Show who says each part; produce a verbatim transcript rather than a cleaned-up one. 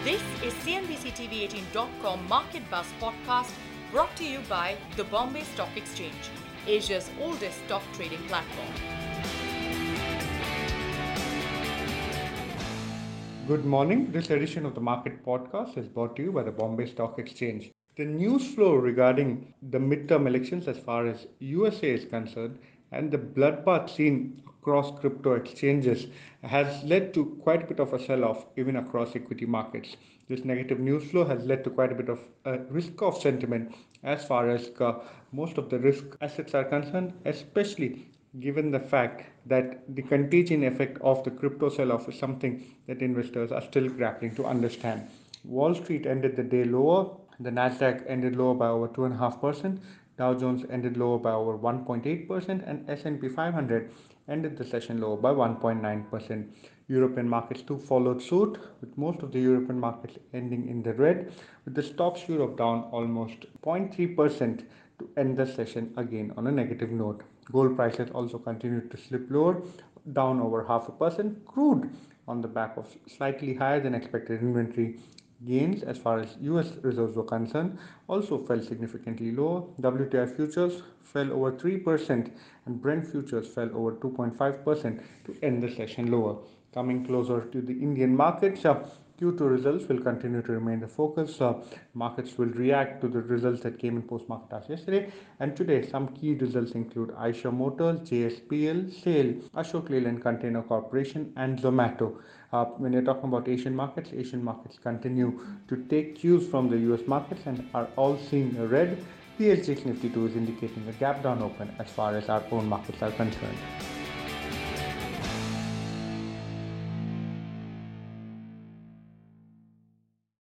Speaker 1: This is C N B C T V eighteen dot com Market Buzz podcast brought to you by the Bombay Stock Exchange, Asia's oldest stock trading platform.
Speaker 2: Good morning. This edition of the Market Podcast is brought to you by the Bombay Stock Exchange. The news flow regarding the midterm elections as far as U S A is concerned and the bloodbath seen across crypto exchanges has led to quite a bit of a sell-off even across equity markets. This negative news flow has led to quite a bit of a risk-off sentiment as far as uh, most of the risk assets are concerned, especially given the fact that the contagion effect of the crypto sell-off is something that investors are still grappling to understand. Wall Street ended the day lower. The Nasdaq ended lower by over two point five percent. Dow Jones ended lower by over one point eight percent, and S and P five hundred ended the session lower by one point nine percent. European markets too followed suit, with most of the European markets ending in the red, with the Stoxx Europe down almost zero point three percent to end the session again on a negative note. Gold prices also continued to slip lower, down over half a percent. Crude, on the back of slightly higher than expected inventory gains as far as U S reserves were concerned, also fell significantly lower. W T I futures fell over three percent and Brent futures fell over two point five percent to end the session lower. Coming closer to the Indian markets, uh, Q two results will continue to remain the focus. Uh, markets will react to the results that came in post-market hours yesterday, and today some key results include Eicher Motors, J S P L, SAIL, Ashok Leyland Container Corporation, and Zomato. Uh, when you're talking about Asian markets, Asian markets continue to take cues from the U S markets and are all seeing a red. The S G X Nifty two is indicating a gap down open as far as our own markets are concerned.